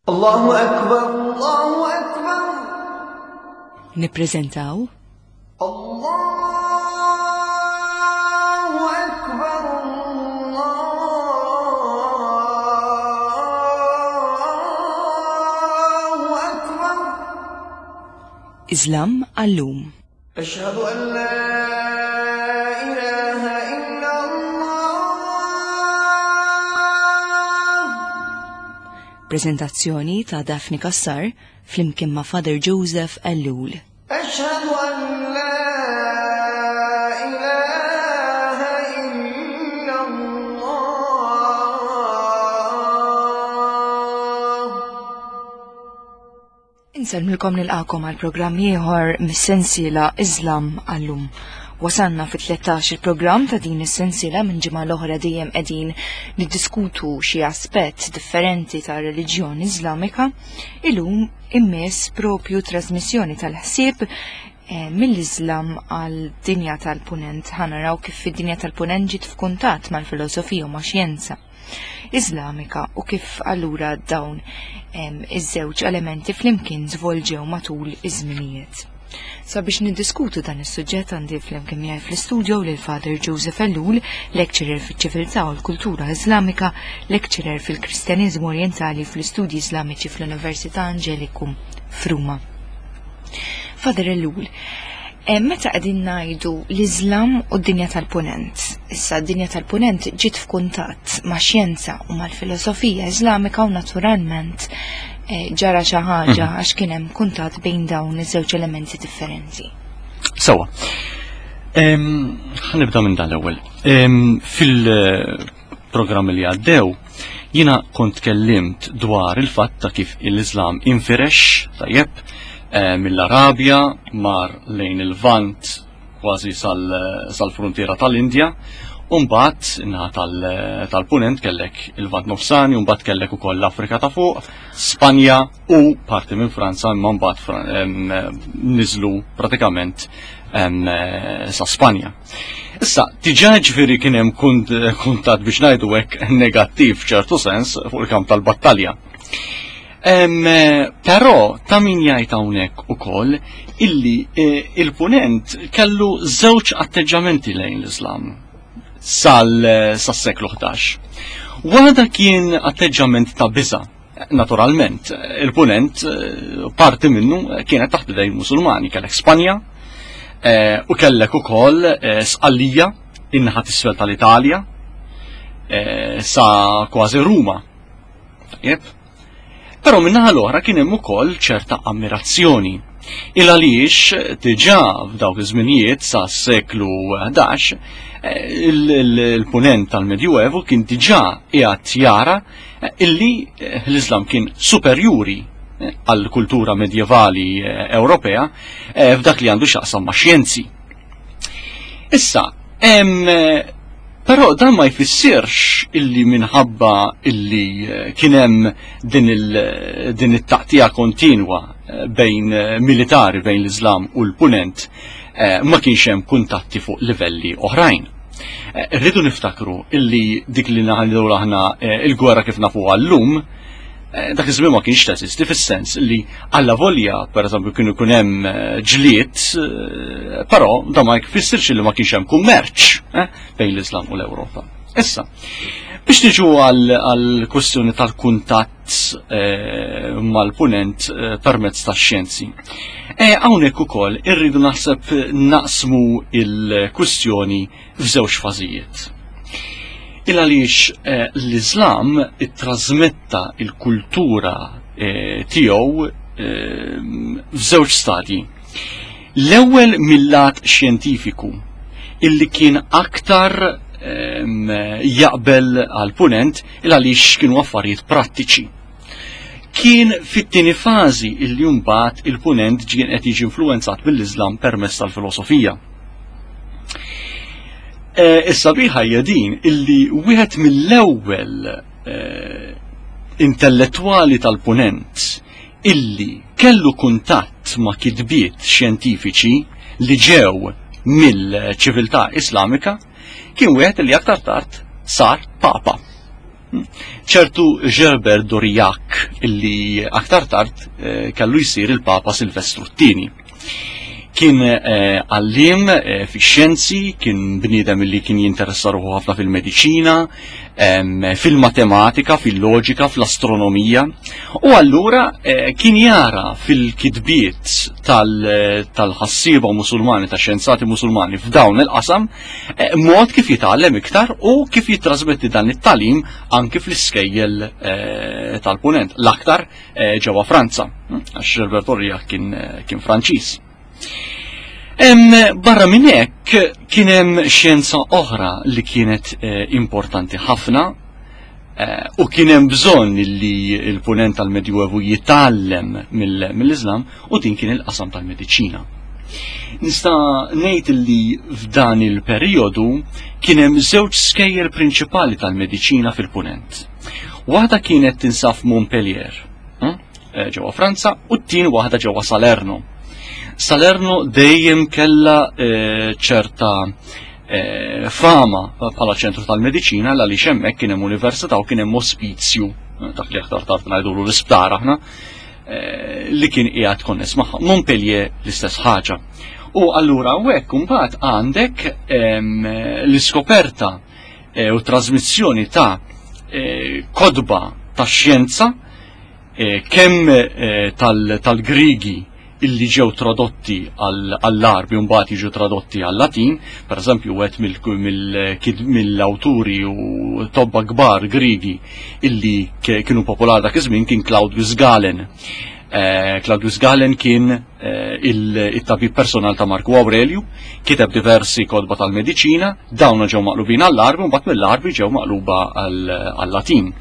Allahu Akbar, Allahu Akbar. Nippreżentaw Allahu Akbar, Allahu Akbar. Islam għallum. Ashhadu an la ilaha illa Allah. Prezentazzjoni ta' Dafni Kassar flimkien ma' Father Joseph Ellul. Ashhadu an la ilaha illa Allah. Inselmilkom nilqakom għal programm ieħor mis-sensiela Islam għallum. Wasanna fit-13 il-programm ta' din is-sensiela minn ġimgħa l-oħra dejjem qegħdin niddiskutu xi aspett differenti ta' reliġjoni Islamika, illum immiss propju trasmissjoni tal-ħsieb mill-Islam għal dinja tal-Punent. Ħanaraw kif id-dinja tal-Punent ġiet f'kuntatt mal-filosofija u ma' xjenza Islamika u kif allura dawn iż-żewġ elementi flimkien żvolġew matul iż-żminijiet. Sabiex niddiskutu dan is-suġġett għandi flimkien miegħi fl-istudju lil Father Joseph Ellul, lecturer fiċ-ċiviltà u l-kultura Islamika, lecturer fil-Kristjaniżmu Orjentali fl-Istudji Islamiċi fl-Università Angelikum f'Ruma. Father Ellul, meta qegħdin ngħidu l-Islam u d-dinja tal-Punent, issa d-dinja tal-Punent ġiet f'kuntatt ma' xjenza u mal-filosofija Islamika u naturalment ġara xi ħaġa għax kien hemm kuntatt bejn dawn iż-żewġ elementi differenti. Sewa. Ħanibda minn dan l-ewwel. Fil-programm li għaddew jiena kont tkellimt dwar il-fatt ta' kif l-Islam infirex tajjeb mill-Arabja mar lejn il-Vant kważi sal-frontiera tal-Indja. Mbagħad naħa tal-Punent kellek il-Vant Nofsani, u mbagħad kellek ukoll l-Afrika ta' fuq, Spanja u parti minn Franza, imma mbagħad niżlu pratikament sa Spanja. Issa, diġà ġifieri kien hemm kuntatt biex ngħidu hekk negattiv f'ċertu sens fuq il-kamp tal-battalja. Però ta' min jgħid hawnhekk ukoll illi il-Punent kellu żewġ atteġġamenti lejn l-Islam sas-seklu 11. Waħda kien atteġġament ta' biża'. Naturalment, il-Punent parti minnu kienet taħt idejn Musulmani, kellek Spanja u kellek ukoll Sqallija in-naħa t'isfel tal-Italja sa kważi Ruma. Però min-naħa l-oħra kien hemm ukoll ċerta ammirazzjoni il għaliex diġà f'dawk iż-żminijiet sa s-seklu 11 il-Punent tal-Medjuevu kien diġà qiegħed jara illi l-Islam kien superjuri għall kultura medjevali Ewropea f'dak li għandu x'aqsam ma' xjenzi. Issa, però dan ma jfissirx illi minħabba illi kien hemm din it-taqtija kontinwa bejn militari bejn l-Islam u l-Punent ma kienx hemm kuntatti fuq livelli oħrajn. Rridu niftakru illi dik li naħdu aħna il-gwerra kif nafuha llum dak iż-żmien ma kienx teżisti fis-sens li alla volja pereżempju kienu jkun hemm ġlied, però da ma jfissirx li ma kienx hemm kummerċ bejn l-Islam u l-Ewropa. Issa, biex niġu għall-kwestjoni tal-kuntatt mal-Punent permezz tax-xjenzi. Hawnhekk ukoll irridu naħseb naqsmu il-kwistjoni f'żewġ fażijiet. Għaliex l-Islam ittrażmetta il-kultura tiegħu f'żewġ stadji. L-ewwel mill-lat xjentifiku illi kien aktar jaqbel għal-Punent għaliex kienu affarijiet prattiċi. Kien fit-tieni fażi illi mbagħad il-Punent ġien qed jiġi influwenzat bil-Islam permezz tal-filosofija. Is-sabiħa hija din illi wieħed mill-ewwel intellettwali tal-Punent illi kellu kuntatt ma' kitbiet xjentifiċi li ġew mill-ċiviltà Islamika kien wieħed li aktar tard sar Papa. ċertu Gerbert Doriak illi aktar tard kellu jsir il-Papa Silvestru T. Kien għallim fi xjenzi, kien bniedem illi kien jinteressa ruħu ħafna fil-mediċina, fil-matematika, fil-loġika, fl-astronomija, u allura kien jara fil-kitbiet tal-ħassiba musulmani, ta' xjenzati musulmani f'dawn il-qasam, mod kif jitgħallem iktar u kif jittrasmetti dan it-talim anki fl-iskejjel tal-punent, l-aktar ġewwa Franza, għax Gerbert Doriak kien Franċiż. Barra minn hekk kien hemm xjenza oħra li kienet importanti ħafna u kien hemm bżonn li l-punent tal-Medjuevu jitgħallem mill-Iżlam u din kien il-qasam tal-mediċina. Nista' ngħid li f'dan il-perjodu kien hemm żewġ skejjel prinċipali tal-mediċina fil-punent. Waħda kienet tinsab f'Montpellier ġewwa Franza u t-tieni waħda ġewwa Salerno. Salerno dejjem kella ċerta fama bħala ċentru tal-mediċina għaliex hemmhekk kien hemm università u kien hemm ospizju, dak li aktar tard ngħidulu l-isptar aħna, li kien qiegħed konness magħha. Montpellier l-istess ħaġa. U allura hekk imbagħad għandek l-iskoperta u trasmissjoni ta' kodba tax-xjenza kemm tal-Grigi illi ġew tradotti għall-Arbi u mbagħad jiġu tradotti għall-Latin, pereżempju wieħed mill-awturi u tobba kbar Grigi illi kienu popolari dak iż-żmien kien Claudius Galen. Claudius Galen kien it-tabib personal ta' Marku Aureliu, kiteb diversi kodba tal-mediċina, dawn ġew maqlubin għall-Arbi u mbagħad mill-Arbi ġew maqluba għall-Latin.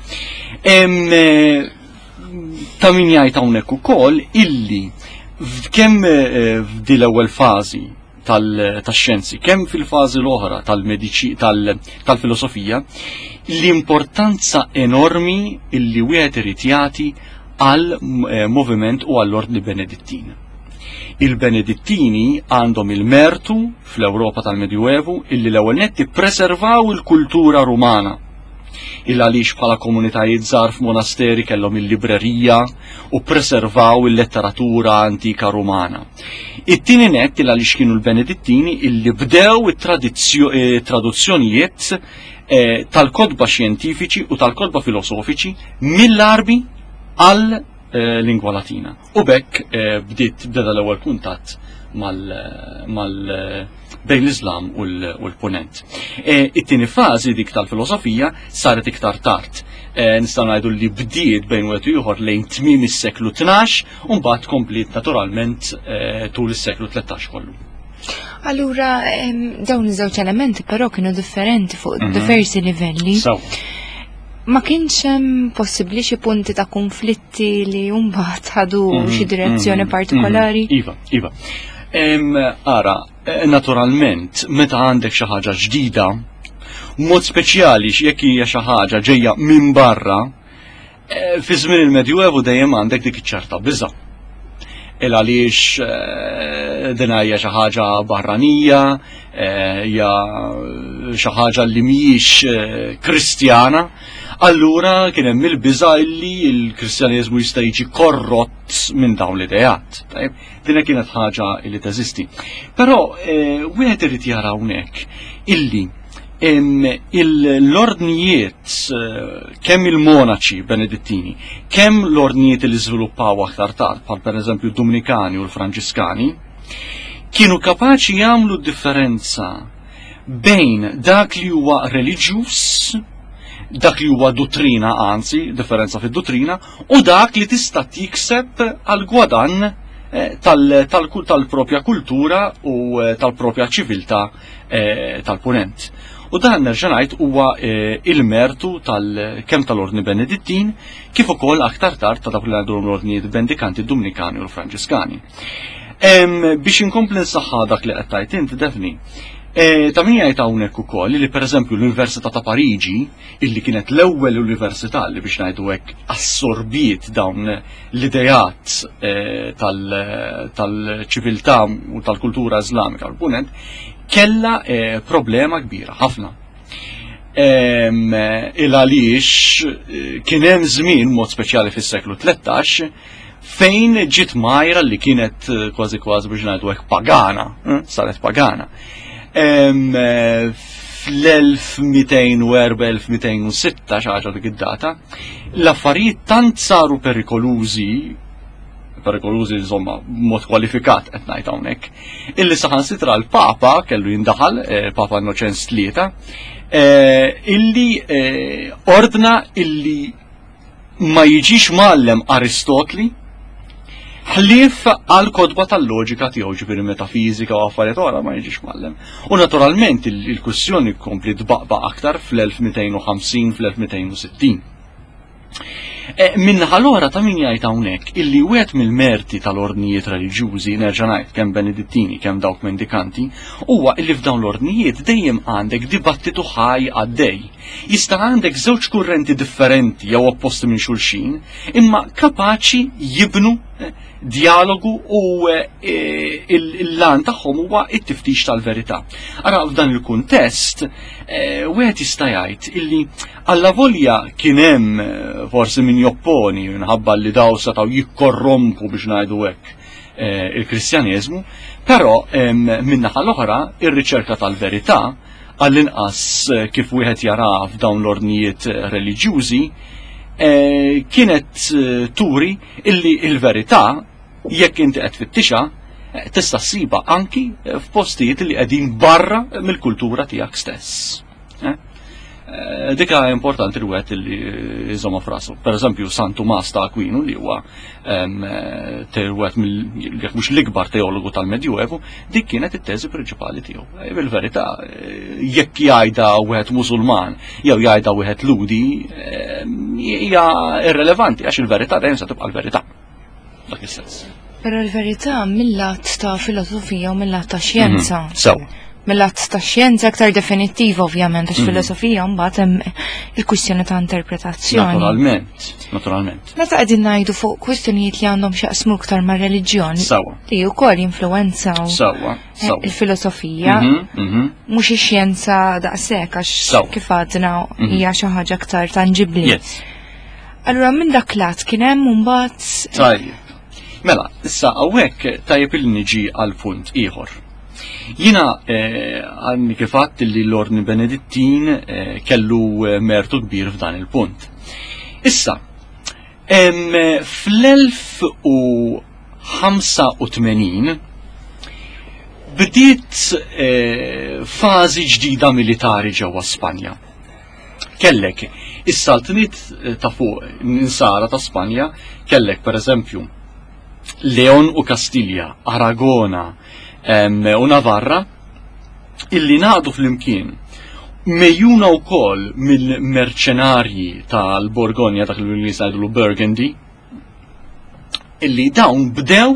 Ta' min jgħid hawnhekk ukoll illi kemm f'di l-ewwel fażi tax-xjenzi, kemm fil-fażi l-oħra tal-filosofija, l-importanza enormi illi wieħed irid jagħti għal moviment u għall-ordni Benedittini. Il-Benedittini għandhom il-mertu fl-Ewropa tal-Medjuevu illi l-ewwel nett ippreservaw il-kultura rumana. Il-għaliex bħala komunitajiet żgħar f'monasteri kellhom il-librerija u preservaw il-letteratura antika rumana. It-tieni nett il-għaliex kienu l-Benedittini illi bdew it-traduzzjonijiet tal-kodba xjentifiċi u tal-kodba filosofiċi mill-Arbi għal lingwa Latina. U bekk beda l-ewwel kuntatt bejn l-Islam u l-Punent. It-tieni fażi dik tal-filosofija saret iktar tard. Nistgħu ngħidu li bdiet bejn wieħed u ieħor lejn tmiem is-seklu 12 u mbagħad komplit naturalment tul is-seklu 13 kollu. Allura dawn iż-żewġ elementi però kienu differenti fuq diversi livelli. Ma kienx hemm possibbli xi punti ta' konflitti li mbagħad ħadu xi direzzjoni partikolari? Iva. Ara, naturalment, meta għandek xi ħaġa ġdida, mod speċjali jekk hija xi ħaġa ġejja minn barra, fi żmien il-Medjuevu dejjem għandek dik iċ-ċerta biża'. Għaliex din hija xi ħaġa barranija, hija xi ħaġa li mhijiex Kristjana, allura kien hemm il-biża' illi l-Kristjaneżmu jista' jiġi korrott minn dawn l-idejat. Din kienet ħaġa li teżisti. Però wieħed irid jara hawnhekk illi l-ordnijiet kemm il-monaċi Benedittini, kemm l-ordnijiet li żviluppaw aktar tard, bħal pereżempju d-Dominikani u l-Franċiskani, kienu kapaċi jagħmlu differenza bejn dak li huwa reliġjuż, dak li huwa dottrina, anzi, differenza fid-dottrina, u dak li tista' tikseb għal gwadann tal-propja kultura u tal-propja ċiviltà tal-Punent. U dan nerġa' ngħid huwa il-mertu kemm tal-Ordni Benedittin kif ukoll aktar tard ta' dak li għandhom l-ordnijiet Bendikanti, Dominikani u l-Franċiskani. Biex inkompli nsaħħa dak li qed tgħid inti Defni, ta' min jgħid hawnhekk ukoll li pereżempju l-Università ta' Pariġi, illi kienet l-ewwel università li biex ngħidu hekk assorbiet dawn l-idejat tal-ċiviltà u tal-kultura Iżlamika l-Punent, kellha problema kbira ħafna. il-għaliex kien hemm żmien mod speċjali fis-seklu 13 fejn ġiet Majra li kienet kważi biex ngħidu hekk pagana, saret pagana. Fl-1204-1206 xi ħaġa dik id-data, l-affarijiet tant saru perikolużi insomma mod kwalifikat qed ngħid hawnhekk, illi saħansitra l-Papa kellu jindaħal, Papa Innoċenz III, illi ordna illi ma jiġix mgħallem Aristotli ħlief għal kodba tal-loġika tiegħu ġifieri metafizika u affarijiet oħra ma jiġix mgħallem. U naturalment il-kwistjoni kompli tbaqba' aktar fl-1250 fl-1260. Minnaħa l-oħra ta' min jgħid hawnhekk illi wieħed mill-merti tal-ordnijiet reliġjużi nerġa' ngħid kemm Benedittini kemm dawk mendikanti huwa illi f'dawn l-ordnijiet dejjem għandek dibattitu ħaj għaddej. Jista' għandek żewġ kurrenti differenti jew opposti minn xulxin, imma kapaċi jibnu dialogu u il-lan tagħhom huwa it-tiftix tal-verità. Ara f'dan il-kuntest wieħed jista' jgħid illi alla volja kien hemm forsi min jopponi minħabba li daw setgħu jikkorrompu biex ngħidu hekk il-Kristjaneżmu, però min-naħa l-oħra ir-riċerka tal-verità għall-inqas kif wieħed jara f'dawn l-ordnijiet reliġjużi kienet turi illi il-verità jekk inti qed fittixha tista' ssiba anki f'postijiet li qegħdin barra mill-kultura tiegħek stess. Dika importanti li wieħed li jżomma f'rasu. Pereżempju San Tumas ta' Aquinu li huwa wieħed jekk mhux l-ikbar teologu tal-Medjuevu, dik kienet it-teżi prinċipali tiegħu. Bil-verità jekk jgħidha wieħed Musulman jew jgħidha wieħed Ludi hija irrelevanti għax il-verità dejjem se tibqa' l-verità. Dak is-sens. Però l-verità mill-lat ta' filosofija u mill-lat ta' xjenza. Mill-att ta' xjenza aktar definittiva ovvjament, għax filosofija mbagħad hemm il-kwistjoni ta' interpretazzjoni. Naturalment. Meta qegħdin ngħidu fuq kwistjonijiet li għandhom x'jaqsmu aktar mar-reliġjoni, li wkoll jinfluwenzaw il-filosofija, mhux ix-xjenza daqshekk għax kif għadna hija xi ħaġa aktar tanġibbli. Allura minn dak lat kien hemm mbagħad. Tajjeb. Mela, issa hawnhekk tajjeb il niġi għal punt ieħor. Jina għanni kifat li l-Ordni Benedittin kellu mertu kbir f'dan il-punt. Issa, fl-1085 bdiet fażi ġdida militari ġewwa Spanja. Kellek is-saltniet ta' fuq ninsara ta' Spanja, kellek pereżempju Leon u Kastilja, Aragona, u Navarra illi naqdu fl-imkien mejjuna wkoll mill-merċenarji tal-Borgonja dak li jgħidu Burgundy illi dawn bdew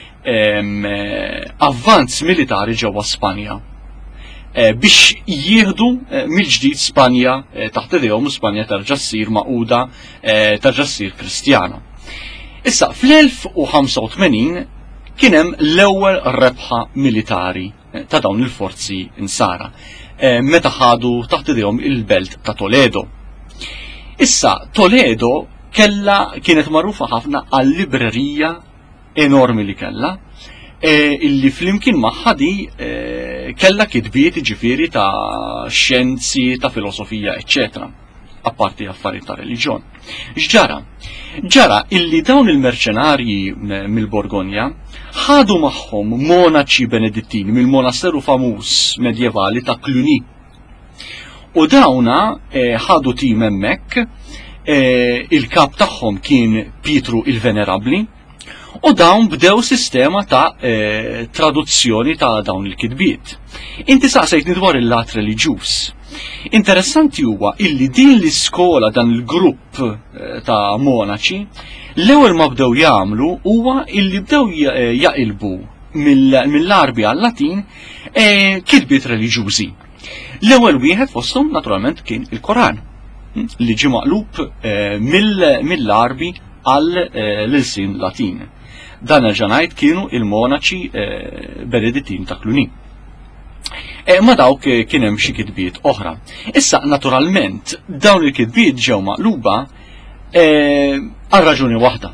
avvanz militari ġewwa Spanja biex jieħdu mill-ġdid Spanja taħt idejhom Spanja terġa' ssir maquda terġa' ssir Kristjana. Issa fl-1085 kien hemm l-ewwel rebħa militari ta' dawn il-forzi insara meta ħadu taħt idejhom il-belt ta' Toledo. Issa Toledo kienet magħrufa ħafna għall-librerija enormi li kellha illi flimkien magħha di kellha kitbiet ġifieri ta' xjenzi ta' filosofija eċċetera, apparti affarijiet ta' reliġjon. X'ġara? Ġara illi dawn il-merċenarji mill-Borgonja ħadu magħhom monaċi Benedettini mill-monasteru famuż medjevali ta' Cluny. U dawna ħadu tim hemmhekk, il-kap tagħhom kien Pietru il-Venerabbli, u dawn bdew sistema ta' traduzzjoni ta' dawn il-kitbiet. Inti saqsejtni dwar il-lat reliġjuż. Interessanti huwa illi din l-iskola dan il-grupp ta' monaċi l-ewwel ma bdew jagħmlu huwa illi bdew jaqilbu mill-Arbi għal-Latin kitbiet reliġjużi. L-ewwel wieħed fosthom naturalment kien il-Koran li ġie maqlub mill-Arbi għall-ilsien Latin. Dan ġanajt kienu il-monaċi Benedittin ta' Cluny. ma dawk kien hemm xi kitbiet oħra. Issa naturalment dawn il-kitbiet ġew maqluba għal raġuni waħda.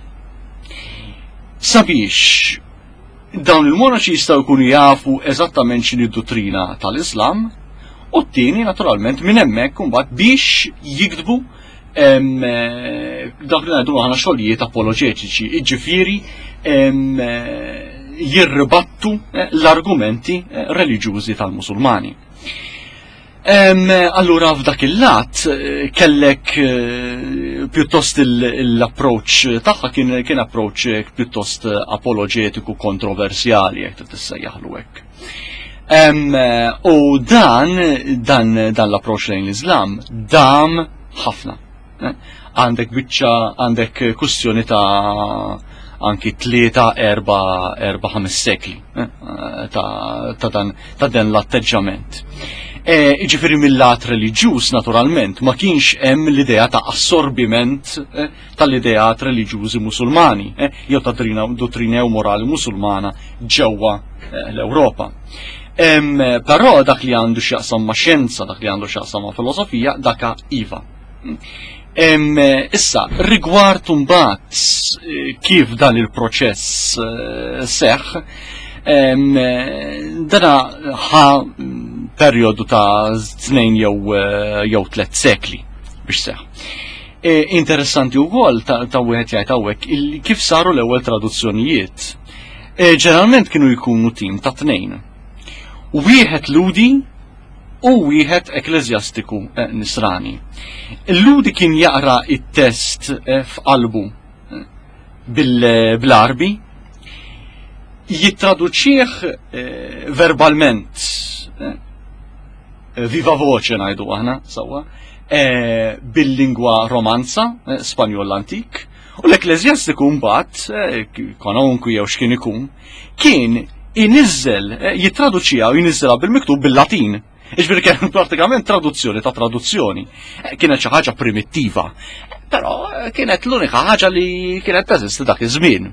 Sabiex dawn il-monaċi jistgħu jkunu jafu eżattament x'inhi d-dottrina tal-Islam u t-tieni naturalment minn hemmhekk imbagħad biex jiktbu dak li ngħidu aħna xogħlijiet apoloġetiċi, jiġifieri jirribattu l-argumenti reliġjużi tal-Musulmani. Allura f'dak il-lat kellek pjuttost l-approach tagħha kien approach pjuttost apologetiku kontroversjali jekk tissejjaħlu hekk. U dan l-approach lejn l-Islam dam ħafna. Għandek kwistjoni ta' anki 3-4-5 sekli ta' dan l-atteġġament. Ġifiri mill-lat reliġjuż naturalment ma kienx hemm l-idea ta' assorbiment tal-ideat reliġjużi Musulmani jew ta' dottrina u morali Musulmana ġewwa l-Ewropa. Però dak li għandu x'jaqsam ma' xjenza, dak li għandu x'jaqsam ma' filosofija, daka iva. Issa, rigward mbagħad kif dan il-proċess seħħ, dana ħa perjodu ta' 2 jew 3 sekli biex seħħ. Interessanti wkoll ta' wieħed jgħid hawnhekk kif saru l-ewwel traduzzjonijiet. Ġeneralment kienu jkunu tim ta' 2. Wieħed ludi u wieħed ekleżjastiku nisrani. Il-ludi kien jaqra it-test f'qalbu bil-Arbi, jittraduċih verbalment, viva voce ngħidu aħna sewwa, bil-lingwa romanza, Spanjol antik, u l-ekleżjastiku mbagħad, kononkwi jew x'kien ikun, kien jittraduċiha u jinizzelha bil-miktub bil-Latin. Iġbir kien pratikament traduzzjoni ta' traduzzjoni. Kienet xi ħaġa primittiva, però kienet l-unika ħaġa li kienet teżisti dak iż-żmien.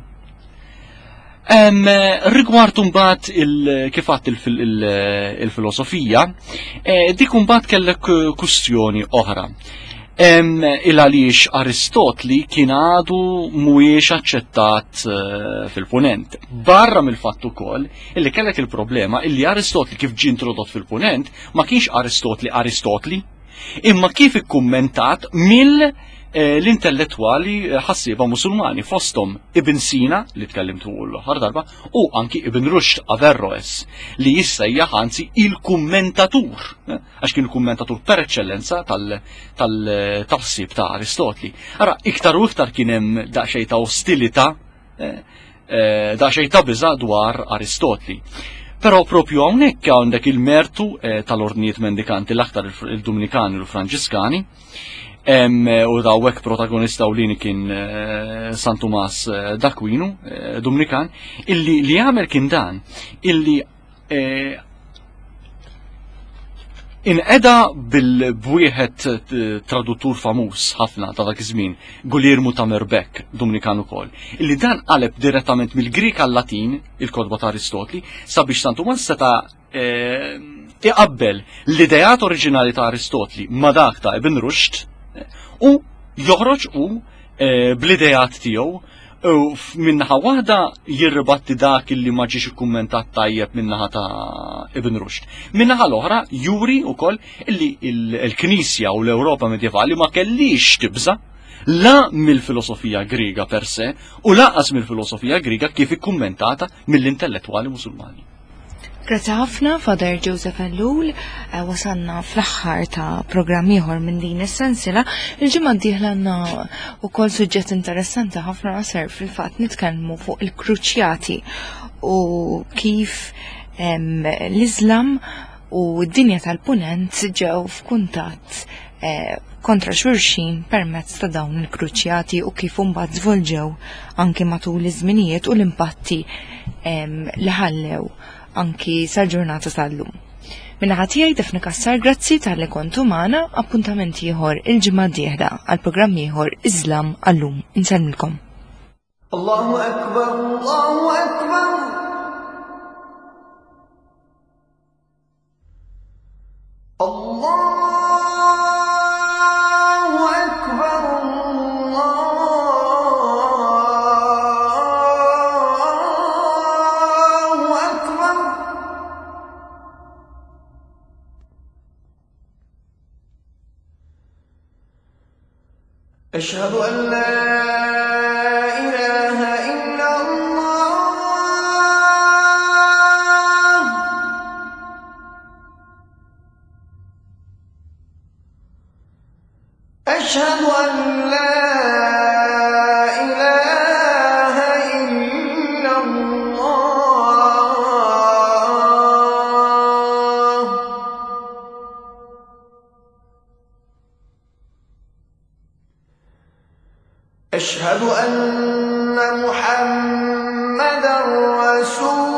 Rigward imbagħad kif għadt il-filosofija, dik imbagħad kellek kwistjoni oħra. Il-għaliex Aristotli kien għadu mhuwiex aċċettat fil-punent. Barra mill-fatt ukoll illi kellek il-problema illi Aristotli kif ġie introdott fil-punent ma kienx Aristotli, imma kif ikkummentat l-intellettwali ħassieba Musulmani fosthom Ibn Sina li tkellimtu l-aħħar darba u anki Ibn Rushd Averroes li jissejjaħ anzi il-kummentatur għax kien il-kummentatur per eċċellenza tal-ħsieb ta' Aristotli. Ara iktar u iktar kien hemm daqsxejn ta' ostilità, daqsxejn ta' biża' dwar Aristotli. Però propju hawnhekk għandek il-mertu tal-ordnijiet mendikanti l-aktar il-Dominikani u l-Franġiskani, u dawek protagonista u lini kien San Tomas d'Aquino, Dominikan, illi li għamel kien dan, illi inqeda bil-bwieħed traduttur famuż ħafna ta' dak iż-żmien, Guglielmo Tamerbeck, Dominikan ukoll, illi dan qaleb direttament mill-Grik għal-Latin, il-kodba ta' Aristotli, sabiex San Tomas seta' iqabbel l-idejat oriġinali ta' Aristotli ma' dak ta' Ibn Rushd u joħroġ bl-idejat tiegħu minnaħa waħda jirribatti dak illi ma ġiex ikkummentat tajjeb minnaħa ta' Ibn Rushd. Minnaħa l-oħra juri wkoll illi l-Knisja u l-Ewropa medjevali ma kellix tibża la mill-filosofija Griega per se u laqas mill-filosofija Griega kif ikkummentata mill-intellettwali Musulmani. Grazie ħafna, Father Joseph Ellul, wasanna fl-aħħar ta' programm ieħor minn din is-sensiela. Il-ġimgħa d-dieħla għandna wkoll suġġett interessanti ħafna ser fil-fatt nitkellmu fuq il-kruċjati u kif l-Iżlam u d-dinja tal-punent ġew f'kuntatt kontra xulxin permezz ta' dawn il-kruċjati u kif imbagħad żvolġew anke matul iż-żminijiet u l-impatti li ħallew anki sal-ġurnata tal-lum. Minna ħatijaj Defni Kassar, grazzi tal-li kontu maħna, appuntamenti ieħor il-ġimgħa d-dieħla għal-programm ieħor Islam għallum. Insellmilkom. Allahu Akbar, Allahu Akbar. أشهد أن لا إله إلا الله. أشهد أن لا إله إلا الله. أشهد أن محمدًا رسول